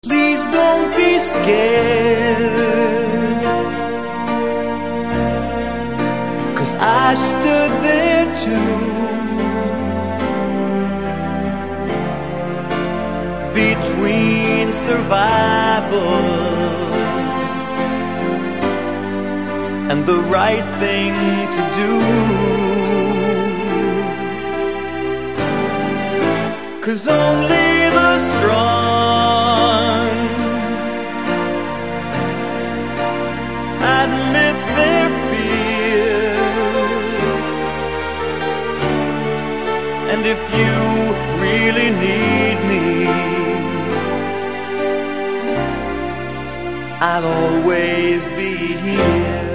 Please don't be scared, 'cause I stood there too, between survival and the right thing to do. 'Cause only the strong admit their fears, and if you really need me, I'll always be here.